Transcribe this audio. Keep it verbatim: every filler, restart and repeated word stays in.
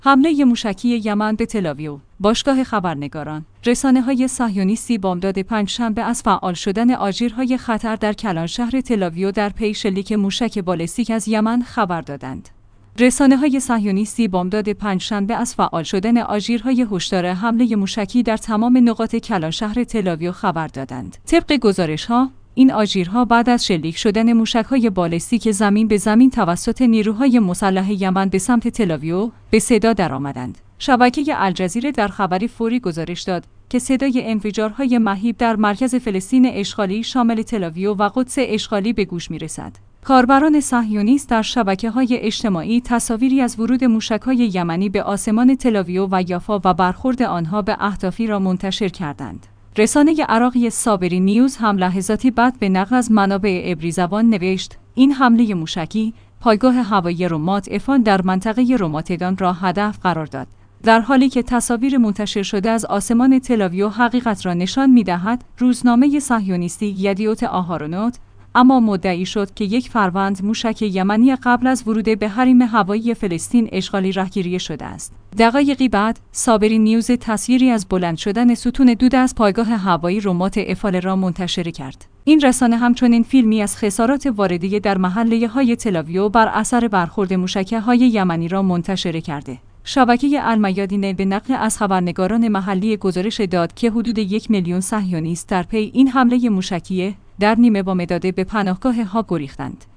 حمله موشکی یمن به تل‌آویو. باشگاه خبرنگاران. رسانه‌های صهیونیستی بامداد پنجشنبه از فعال شدن آژیرهای خطر در کلان شهر تل‌آویو در پی شلیک موشک بالستیک از یمن خبر دادند. رسانه‌های صهیونیستی بامداد پنجشنبه از فعال شدن آژیرهای هشدار حمله موشکی در تمام نقاط کلان شهر تل‌آویو خبر دادند. طبق گزارش‌ها، این آژیرها بعد از شلیک شدن موشک‌های بالستیک زمین به زمین توسط نیروهای مسلح یمن به سمت تل‌آویو به صدا درآمدند. شبکه الجزیره در خبری فوری گزارش داد که صدای انفجارهای مهیب در مرکز فلسطین اشغالی شامل تل‌آویو و قدس اشغالی به گوش می‌رسد. کاربران صهیونیست در شبکه‌های اجتماعی تصاویری از ورود موشک‌های یمنی به آسمان تل‌آویو و یافا و برخورد آنها به اهدافی را منتشر کردند. رسانه عراقی صابری نیوز هم لحظاتی بعد به نقل از منابع عبری زبان نوشت: این حمله موشکی پایگاه هوایی رمات افان در منطقه رماتگان را هدف قرار داد، در حالی که تصاویر منتشر شده از آسمان تل‌آویو حقیقت را نشان می‌دهد. روزنامه صهیونیستی یدیوت آهارونوت اما مدعی شد که یک فروند موشک یمنی قبل از ورود به حریم هوایی فلسطین اشغالی رهگیری شده است. دقایقی بعد، صابری نیوز تصویری از بلند شدن ستون دود از پایگاه هوایی رمات افال را منتشر کرد. این رسانه همچنین فیلمی از خسارات واردی در محله‌های تل‌آویو بر اثر برخورد موشک‌های یمنی را منتشر کرده. شبکه المیادین به نقل از خبرنگاران محلی گزارش داد که حدود یک میلیون صهیونیست در پی این حمله موشکیه در نیمه بامداده به پناهگاه ها گریختند.